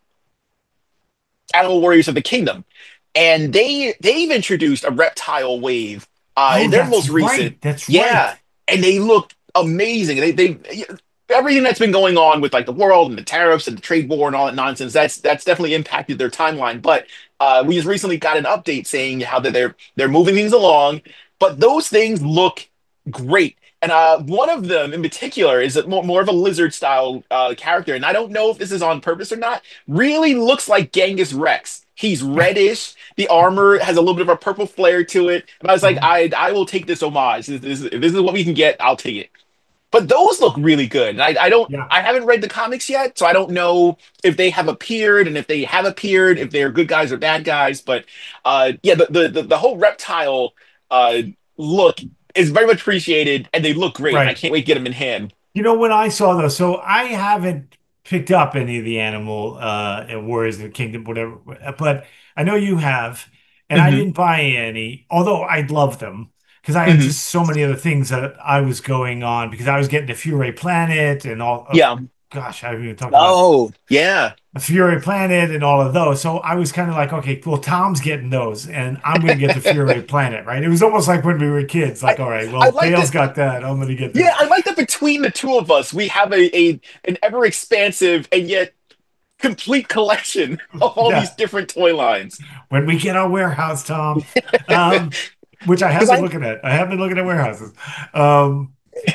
Animal Warriors of the Kingdom, and they've introduced a reptile wave Oh, in their that's most recent, right. That's yeah, right. and they look amazing. They everything that's been going on with like the world and the tariffs and the trade war and all that nonsense that's definitely impacted their timeline. But we just recently got an update saying how that they're moving things along, but those things look great. And one of them in particular is more of a lizard style character, and I don't know if this is on purpose or not. Really looks like Genghis Rex. He's reddish. The armor has a little bit of a purple flare to it. And I was like, Mhm. I will take this homage. If this is what we can get, I'll take it. But those look really good. And I don't Yeah. I haven't read the comics yet, so I don't know if they have appeared and if they have appeared, if they're good guys or bad guys. But yeah, the whole reptile uh look is very much appreciated and they look great. I Right. can't wait to get them in hand. You know, when I saw those, so I haven't picked up any of the animal Warriors of the Kingdom, whatever, but I know you have, and I Hmm. didn't buy any, although I love them because I had Hmm. just so many other things that I was going on because I was getting the Fury Planet and all of, Yeah. gosh, I haven't even talked about Oh, yeah. the Fury Planet and all of those. So I was kind of like, okay, well, Tom's getting those, and I'm going to get the Fury Planet, right? It was almost like when we were kids, I like, all right, I well, like Dale's that. got that, I'm going to get Yeah, this. I like that between the two of us, we have a an ever expansive and yet complete collection of all these Yeah. different toy lines. When we get our warehouse, Tom, um, which I have Because been I looking at. I have been looking at warehouses. Um,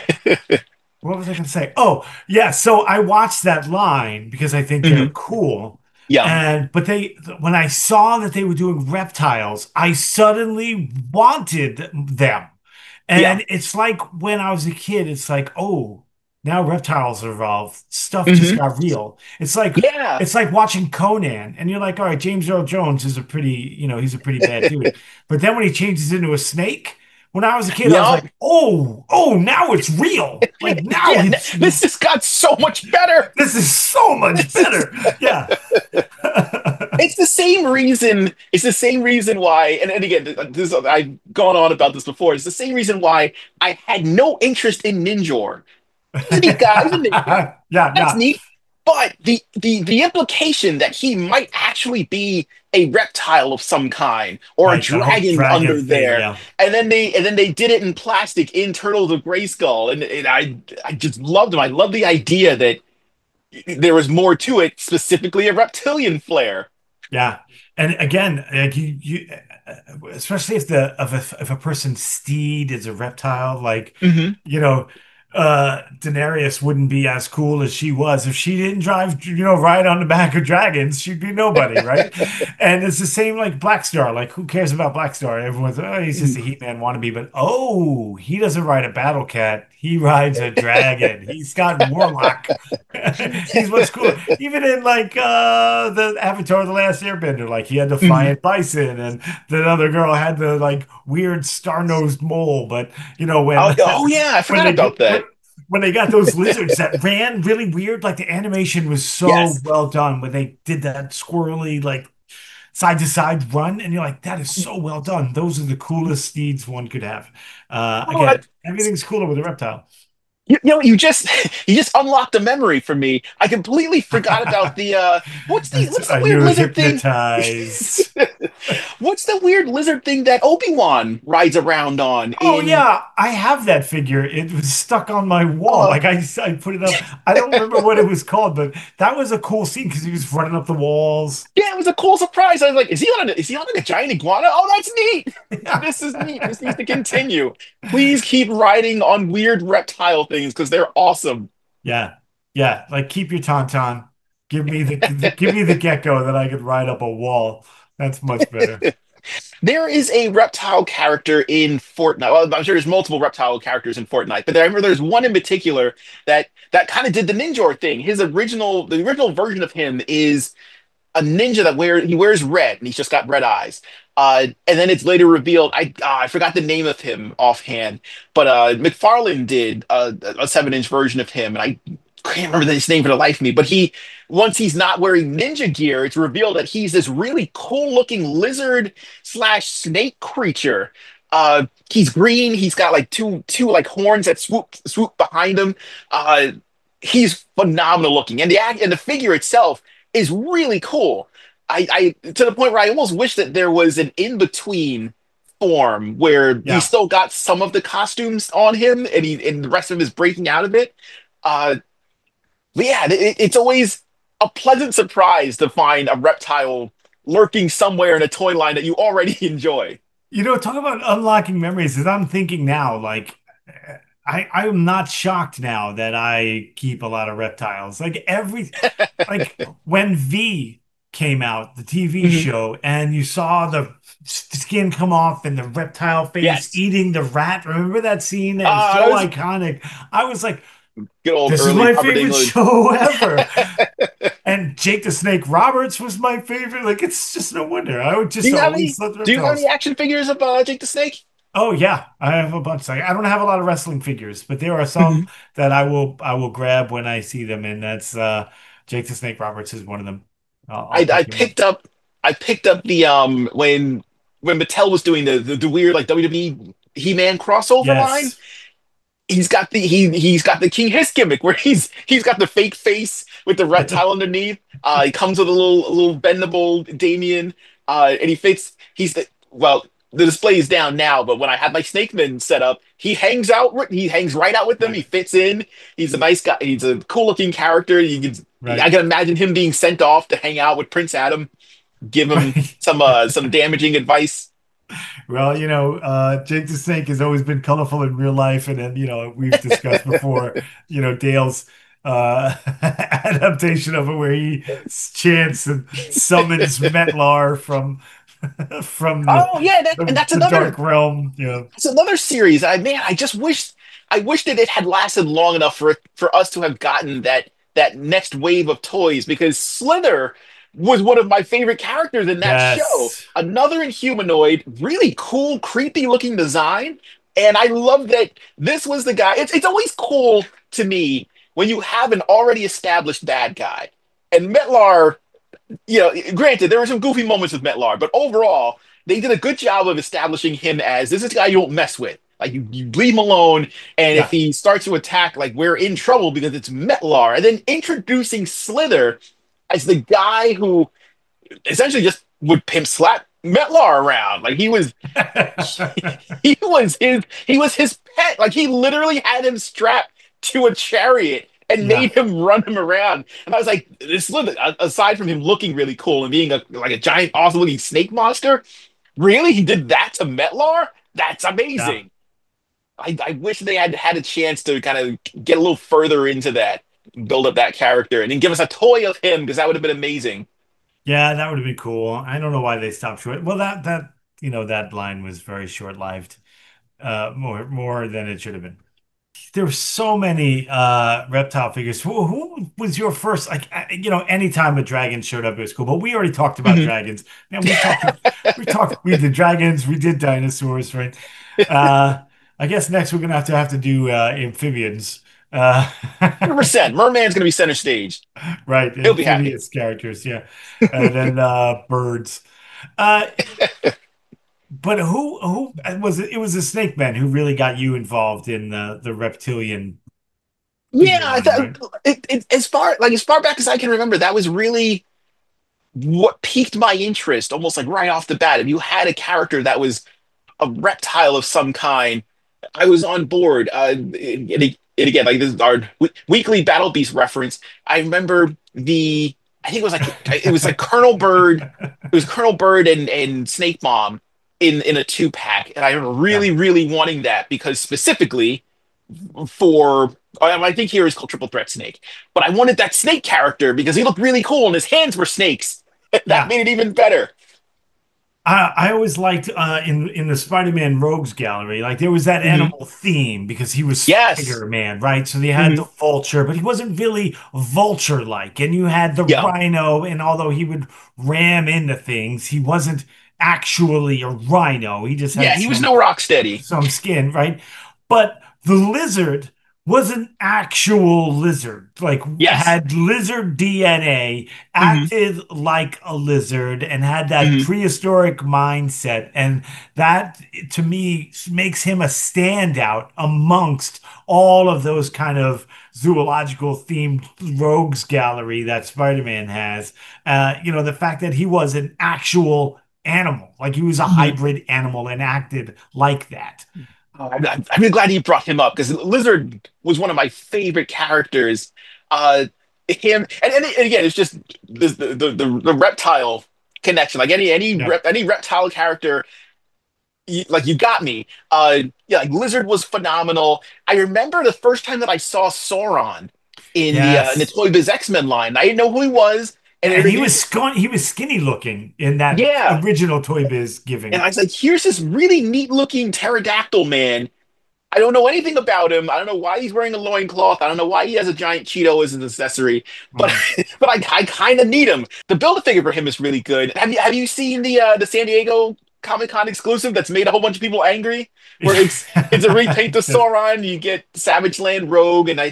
what was I going to say? Oh, yeah. So I watched that line because I think they're Mhm. cool. Yeah. And but when I saw that they were doing reptiles, I suddenly wanted them. Yeah. And it's like when I was a kid, it's like, oh, now reptiles are involved. Stuff just Hmm. got real. Yeah. It's like watching Conan, and you're like, all right, James Earl Jones is a pretty, he's a pretty bad dude. But then when he changes into a snake, when I was a kid, I was Yeah. like, oh, now it's real. Like now Yeah. This it's just got so much better. this is so much This is better. Yeah. it's the same reason. It's the same reason why, and again, this I've gone on about this before. It's the same reason why I had no interest in Ninjor. He's a neat guy. He's a ninja. Yeah, That's yeah. neat. But the implication that he might actually be a reptile of some kind or a Right, that whole dragon dragon under thing, there, yeah. and then they did it in plastic in Turtles of Grayskull, and I just loved him. I love the idea that there was more to it, specifically a reptilian flair. Yeah. And again, like especially if a person's steed is a reptile, like, Hmm. you know, Daenerys wouldn't be as cool as she was if she didn't drive, ride on the back of dragons. She'd be nobody, right? And it's the same like Black Star. Like, who cares about Black Star? Everyone's, oh, he's just a He-Man wannabe. But oh, he doesn't ride a battle cat. He rides a dragon. He's got Warlock. He's what's cool. Even in like the Avatar: The Last Airbender, like he had the Mhm. flying bison, and the other girl had the like weird star-nosed mole. But you know when Oh yeah, I when forgot they about that. when they got those lizards that ran really weird, like the animation was so Yes. well done when they did that squirrely like side to side run, and you're like, that is so well done. Those are the coolest steeds one could have. Oh, Again, everything's cooler with a reptile. you just you just unlocked a memory for me. I completely forgot about the what's the I weird knew lizard thing? hypnotized. What's the weird lizard thing that Obi-Wan rides around on Oh in yeah, I have that figure. It was stuck on my wall. uh Like I put it up. I don't remember what it was called, but that was a cool scene because he was running up the walls. yeah, it was a cool surprise. I was like, is he on like a giant iguana? Oh, that's neat. Yeah, This is neat. This needs to continue. Please keep riding on weird reptile things because they're awesome. yeah, yeah. Like keep your tauntaun. Give me the gecko that I could ride up a wall. That's much better. There is a reptile character in Fortnite. Well, I'm sure there's multiple reptile characters in Fortnite, but I remember there's one in particular that kind of did the Ninja thing. The original version of him is a ninja that he wears red and he's just got red eyes. And then it's later revealed. I forgot the name of him offhand, but McFarlane did a 7-inch version of him, and I can't remember his name for the life of me. But once he's not wearing ninja gear, it's revealed that he's this really cool looking lizard slash snake creature. He's green. He's got like two like horns that swoop behind him. Uh, he's phenomenal looking, and the figure itself is really cool. I to the point where I almost wish that there was an in between form where he Yeah. still got some of the costumes on him and the rest of him is breaking out of it. Uh, but yeah, it's always a pleasant surprise to find a reptile lurking somewhere in a toy line that you already enjoy. Talk about unlocking memories. As I'm thinking now, like I am not shocked now that I keep a lot of reptiles. Like when V came out, the TV Mhm. show, and you saw the skin come off and the reptile face Yes. eating the rat. Remember that scene? That was so That was iconic. I was like, good old this is early my Robert favorite Englund. show ever. And Jake the Snake Roberts was my favorite. Like, it's just no wonder. I would Do just you have always any love do you have any reptiles. action figures of Jake the Snake? Oh yeah, I have a bunch. Like, I don't have a lot of wrestling figures, but there are some Mhm. that I will grab when I see them, and that's Jake the Snake Roberts is one of them. I'll I pick him up. picked up the when Mattel was doing the weird like WWE He-Man crossover line. Yes. He's got the King Hiss gimmick where he's got the fake face with the reptile underneath. He comes with a little bendable Damien, and he fits. Well, the display is down now, but when I had my Snake Man set up, he hangs out. He hangs right out with them. Right. He fits in. He's a nice guy. He's a cool looking character. I Right. can imagine him being sent off to hang out with Prince Adam, give him Right. some damaging advice. Well, Jake the Snake has always been colorful in real life, and then we've discussed before, Dale's adaptation of it, where he chants and summons Metlar from Oh yeah, and the dark realm. that's another series. I just I wish that it had lasted long enough for us to have gotten that next wave of toys because Slither was one of my favorite characters in that show. Yes. Another Inhumanoid, really cool, creepy looking design, and I love that this was the guy. It's always cool to me when you have an already established bad guy. And Metlar, granted, there were some goofy moments with Metlar, but overall, they did a good job of establishing him as this is a guy you don't mess with. Like you leave him alone, and if Yeah. he starts to attack, like we're in trouble because it's Metlar. And then introducing Slither as the guy who essentially just would pimp slap Metlar around. Like he was his pet. Like he literally had him strapped to a chariot and Yeah. made him run him around. And I was like, aside from him looking really cool and being like a giant, awesome looking snake monster, really, he did that to Metlar? That's Yeah. amazing. I wish they had had a chance to kind of get a little further into that, build up that character, and then give us a toy of him because that would have been amazing. Yeah, that would have been cool. I don't know why they stopped short. Well, that line was very short-lived. More than it should have been. there were so many reptile figures. Who was your first like anytime a dragon showed up it was cool. But we already talked about Mhm. dragons. Man, we did dragons, we did dinosaurs, right? Uh I guess next we're gonna have to do amphibians. Uh 100%. Merman's gonna be center stage. right, He'll be happy. amphibious characters, yeah. And then birds. Uh but who was it? It was the Snake Man who really got you involved in the reptilian Yeah, figure I line, thought right? as far back as I can remember, that was really what piqued my interest, almost like right off the bat. If you had a character that was a reptile of some kind, I was on board. And again, like this is our weekly Battle Beast reference. I remember I think it was like Colonel Bird. It was Colonel Bird and Snake Mom in a two pack, and I remember Yeah. really wanting that because specifically for I think here is called Triple Threat Snake, but I wanted that Snake character because he looked really cool and his hands were snakes. That Yeah. made it even better. I always liked in the Spider-Man Rogues Gallery, like there was that Mhm. animal theme because he was Yes. Spider-Man, right? So they had the Hmm. vulture, but he wasn't really vulture-like. And you had the Yeah. rhino, and although he would ram into things, he wasn't actually a rhino. He just Yeah, had he was no rock steady. some skin, right? But the lizard was an actual lizard, like Yes. had lizard DNA, Hmm. acted like a lizard, and had that Hmm. prehistoric mindset. And that, to me, makes him a standout amongst all of those kind of zoological themed rogues gallery that Spider-Man has. The fact that he was an actual animal, like he was a Hmm. hybrid animal and acted like that. Oh, I'm really glad you brought him up because Lizard was one of my favorite characters. Uh, him and again, it's just the reptile connection. Like Yeah. any reptile character, you got me. Yeah, like Lizard was phenomenal. I remember the first time that I saw Sauron in the Yes. Toy Biz X-Men line. I didn't know who he was, Yeah, and and he was skinny looking in that yeah, original Toy Biz and giving. I was like, here's this really neat looking pterodactyl man. I don't know anything about him. I don't know why he's wearing a loincloth. I don't know why he has a giant Cheeto as an accessory, but Mhm. but I kind of need him. The build a figure for him is really good. Have you seen the San Diego Comic Con exclusive that's made a whole bunch of people angry? Where it's a repaint of Yes. Sauron. You get Savage Land Rogue, and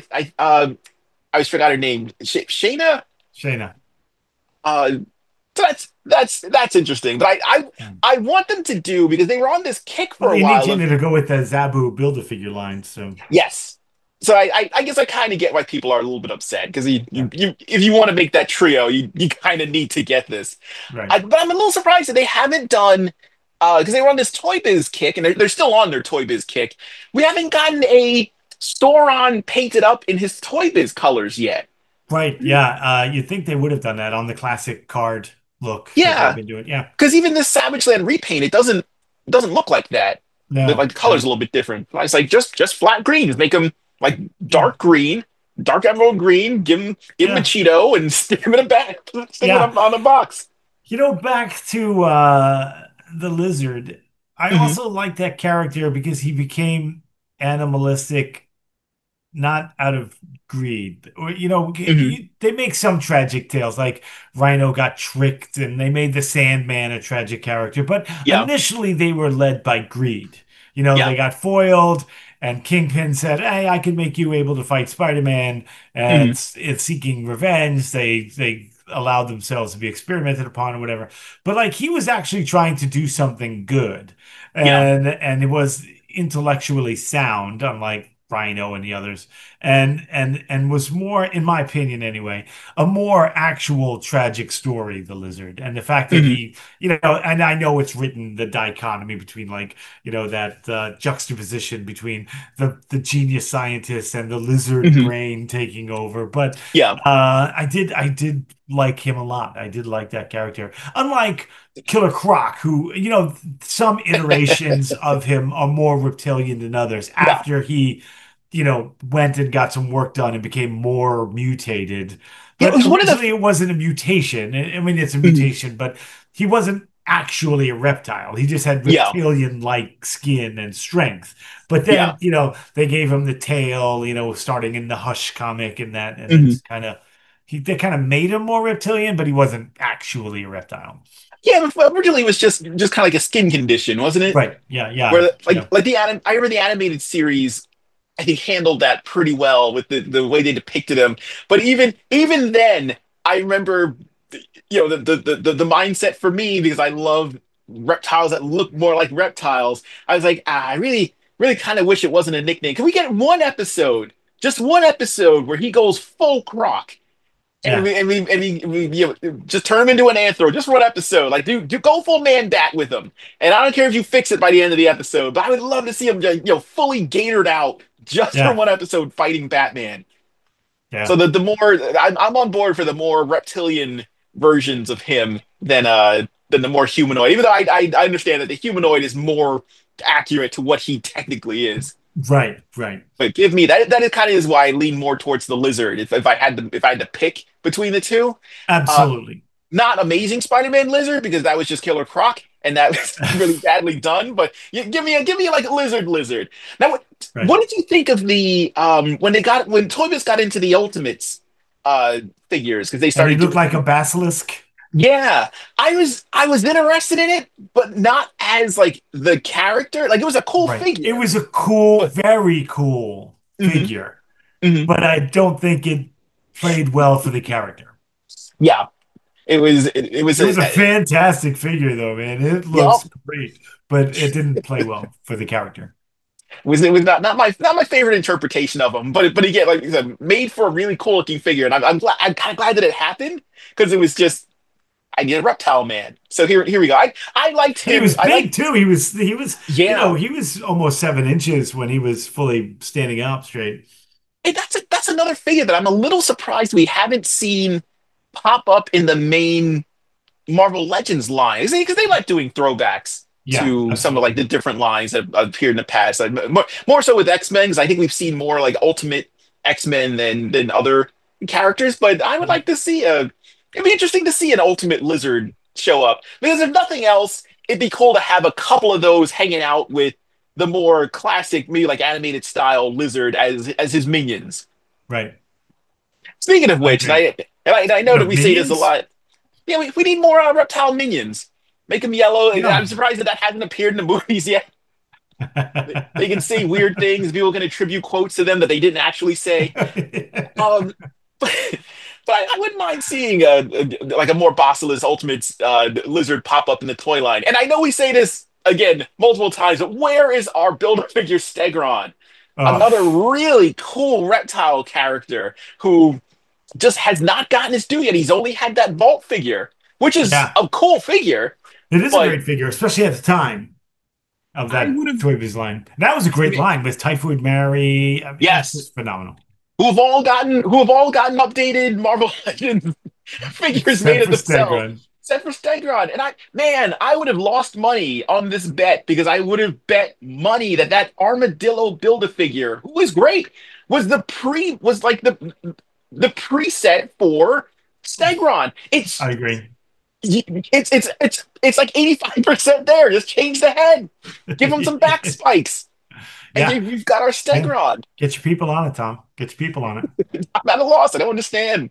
I always forgot her name. Shayna. Shayna. Uh, so that's interesting. But I want them to do because they were on this kick Well, for a they need while you of to go with the Zabu Build-A-Figure line, so yes. So I guess I kind of get why people are a little bit upset because yeah, if you want to make that trio, you kind of need to get this. right. But I'm a little surprised that they haven't done because they were on this Toy Biz kick and they're still on their Toy Biz kick. We haven't gotten a Storon painted up in his Toy Biz colors yet. Right, yeah. You'd think they would have done that on the classic card look that they've Yeah, been doing. Yeah. because even this Savage Land repaint, it doesn't look like that. No, Like the color's no. a little bit different. It's like just flat green. Just make them like Yeah. dark green, dark emerald green. Give him a Yeah. Cheeto and stick him in a bag. Stick him Yeah. on a box. Back to the lizard. I Hmm. also like that character because he became animalistic not out of greed. Or, Hmm. they make some tragic tales, like Rhino got tricked and they made the Sandman a tragic character. But Yeah, initially, they were led by greed. yeah. They got foiled, and Kingpin said, "Hey, I can make you able to fight Spider-Man." And Hmm. it's seeking revenge. They allowed themselves to be experimented upon or whatever. But like he was actually trying to do something good, Yeah. and it was intellectually sound, unlike Rhino and the others, and was more, in my opinion anyway, a more actual tragic story, the lizard, and the fact that Hmm. and I know it's written the dichotomy between like that juxtaposition between the genius scientist and the lizard Hmm. brain taking over, but Yeah. I did like him a lot. I did like that character, unlike Killer Croc, who, some iterations of him are more reptilian than others Yeah. after he, went and got some work done and became more mutated. Yeah. It But was one of the. originally it wasn't a mutation. I mean, it's a Mhm. mutation, but he wasn't. actually a reptile. He just had Yeah. reptilian-like skin and strength. But Yeah. then, they gave him the tail, starting in the Hush comic and that, and Mhm. it's kind of they kind of made him more reptilian, but he wasn't actually a reptile. Yeah, but originally it was just kind of like a skin condition, wasn't it? Right. Yeah, yeah, Where yeah. I remember the animated series I think handled that pretty well with the way they depicted him. But even then, I remember the mindset for me because I love reptiles that look more like reptiles. I was like, I really kind of wish it wasn't a nickname. Can we get one episode, just one episode where he goes full croc? And Yeah. we just turn him into an anthro just for one episode. Like, do go full man bat with him. And I don't care if you fix it by the end of the episode, but I would love to see him, fully gatored out just for Yeah. one episode fighting Batman. So Yeah. the more I'm on board for the more reptilian versions of him than the more humanoid. Even though I understand that the humanoid is more accurate to what he technically is. Right, right. But give me that. That is kind of is why I lean more towards the lizard. If I had to pick between the two, uh, Absolutely. not Amazing Spider-Man lizard because that was just Killer Croc and that was really badly done. But give me like a lizard. Now, Right. what did you think of the when Toy Biz got into the Ultimates uh figures because they And he started looked doing like a basilisk. yeah, I was interested in it, but not as like the character. Like it was a cool Right. It figure, was a cool, but very cool mhm, figure, mhm. but I don't think it played well for the character. Yeah, it was It was a fantastic figure, though, man. It yeah, looks great, but it didn't play well for the character. it was not my favorite interpretation of him, but again, like you said, made for a really cool looking figure, and I'm kind of glad that it happened because it was just I need a reptile man. So here we go. I liked He him. was I big like too. He was, yeah, he was almost 7 inches when he was fully standing up straight. and that's another figure that I'm a little surprised we haven't seen pop up in the main Marvel Legends line, because they like doing throwbacks Yeah, to some of like absolutely. the different lines that have appeared in the past. Like more so with X-Men, because I think we've seen more like Ultimate X-Men than other characters. But I would like to see a. It'd be interesting to see an Ultimate Lizard show up because if nothing else, it'd be cool to have a couple of those hanging out with the more classic, maybe like animated style lizard as his minions. Right. Speaking of I which, and agree. I know The that we say this a minions? lot. Yeah, we need more reptile minions. Make them yellow. Yeah. I'm surprised that hasn't appeared in the movies yet. They can say weird things. People can attribute quotes to them that they didn't actually say. Um, but, I wouldn't mind seeing like a more Bossilus Ultimate lizard pop up in the toy line. And I know we say this again multiple times, but where is our Build-A-Figure Stegron? Oh, Another really cool reptile character who just has not gotten his due yet. He's only had that vault figure, which is yeah. a cool figure, It is a but great figure, especially at the time of I that would have, Toy Biz line. That was a I great mean, line with Typhoid Mary. I mean, it was yes, just phenomenal. who have all gotten updated Marvel Legends figures made Except of for themselves, Stegron. except for Stegron. And I would have lost money on this bet because I would have bet money that Armadillo Build-A-Figure, who is great, was like the preset for Stegron. I agree. It's like 85% there. Just change the head. Give him some back spikes. And Yeah. you've got our Hey, Stegron. get your people on it, Tom. Get your people on it. I'm at a loss. I don't understand.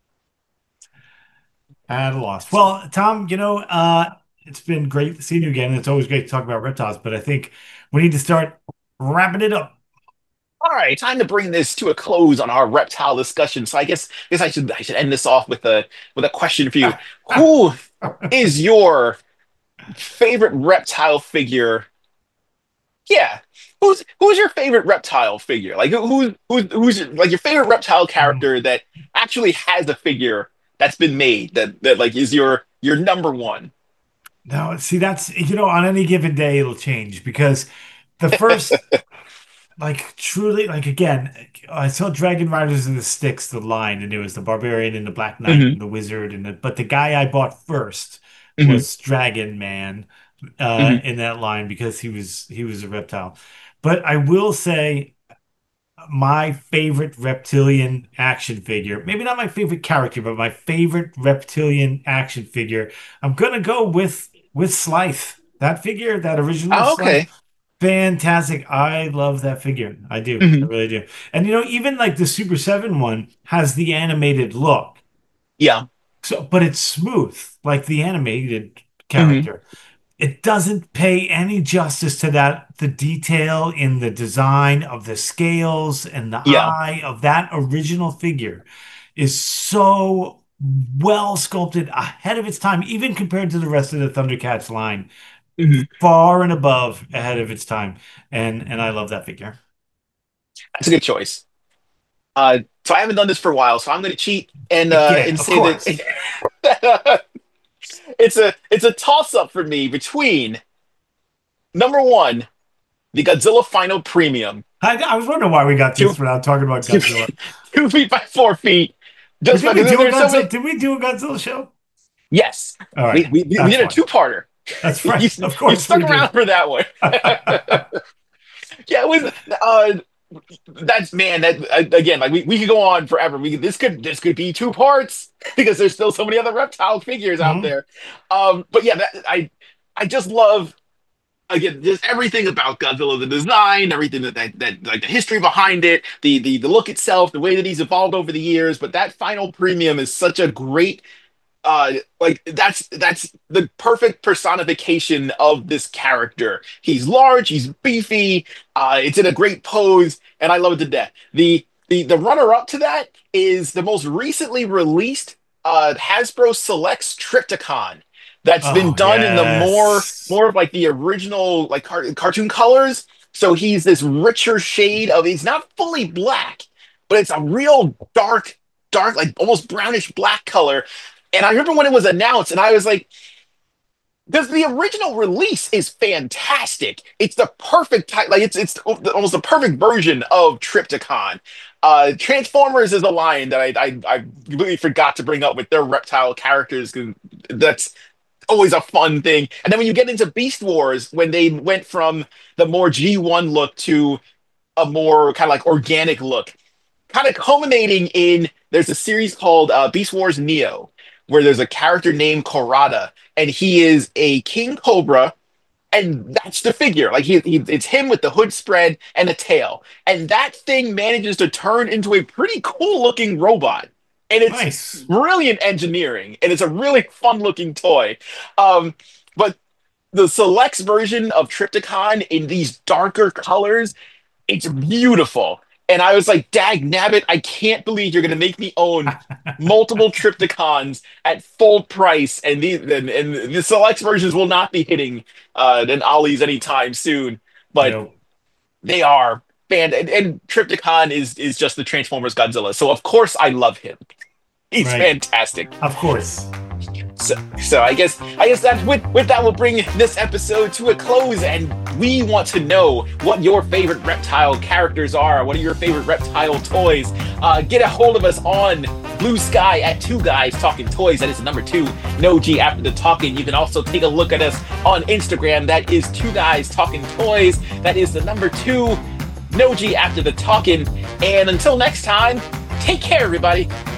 At a loss. Well, Tom, it's been great seeing you again. It's always great to talk about reptiles, but I think we need to start wrapping it up. All right, time to bring this to a close on our reptile discussion. So I guess I should end this off with a question for you. Who is your favorite reptile figure? Yeah. Who's your favorite reptile figure? Like who's like your favorite reptile character that actually has a figure that's been made that like is your number one? Now, see, that's, on any given day, it'll change because the first, like, truly, like, again, I saw Dragon Riders of the Styx, the line, and it was the Barbarian and the Black Knight Hmm. and the Wizard, but the guy I bought first Hmm. was Dragon Man, Hmm. in that line because he was a reptile. But I will say my favorite reptilian action figure, maybe not my favorite character, but my favorite reptilian action figure, I'm gonna go with with Slice. That figure, that original Oh, Slice, okay. fantastic. I love that figure. I do. I Hmm. really do. And even like the Super 7 one has the animated look. Yeah. So, but it's smooth, like the animated Hmm. character. It doesn't pay any justice to that, the detail in the design of the scales and the Yeah. eye of that original figure is so well sculpted ahead of its time, even compared to the rest of the Thundercats line, Hmm. far and above ahead of its time. And I love that figure. That's a good choice. So I haven't done this for a while, so I'm going to cheat Again, and of say course. that it's a toss up for me between number one, the Godzilla Final Premium, I was wondering why we got two this without talking about two, Godzilla. 2 feet by 4 feet. But Just did we because do a there's so many. Godzilla? Did we do a Godzilla show? Yes, All we right, we, we that's did a fine. two-parter. That's You right. Of you course stuck we did. around for that one. Yeah, it was. That's man. That again, like we could go on forever. This could be two parts because there's still so many other reptile figures out Mhm. there. But yeah, I just love again just everything about Godzilla, the design, everything that like the history behind it, the look itself, the way that he's evolved over the years. But that final premium is such a great like that's the perfect personification of this character. He's large, he's beefy, it's in a great pose, and I love it to death. The runner up to that is the most recently released Hasbro Selects Trypticon that's been Oh, done in the more yes. more of like the original like cartoon colors. So he's this richer shade of he's not fully black, but it's a real dark, like almost brownish black color. And I remember when it was announced, and I was like, because the original release is fantastic. It's the perfect type, like it's almost the perfect version of Trypticon. Transformers is a line that I completely forgot to bring up with their reptile characters because that's always a fun thing. And then when you get into Beast Wars, when they went from the more G1 look to a more kind of like organic look, kind of culminating in there's a series called Beast Wars Neo, where there's a character named Korada, and he is a king cobra, and that's the figure. Like it's him with the hood spread and a tail, and that thing manages to turn into a pretty cool looking robot. And it's Nice. brilliant engineering, and it's a really fun looking toy. But the Selects version of Trypticon in these darker colors, it's beautiful. And I was like, Dag nabbit, I can't believe you're going to make me own multiple Trypticons at full price. And the select versions will not be hitting an Ollie's anytime soon. But No. they are banned. And Trypticon is just the Transformers Godzilla. So, of course, I love him. He's Right. fantastic. Of course. So I guess that with that will bring this episode to a close, and we want to know what your favorite reptile characters are. What are your favorite reptile toys? Get a hold of us on Blue Sky at Two Guys Talking Toys. That is the number two. No G after the talking. You can also take a look at us on Instagram. That is Two Guys Talking Toys. That is the number two. No G after the talking. And until next time, take care, everybody.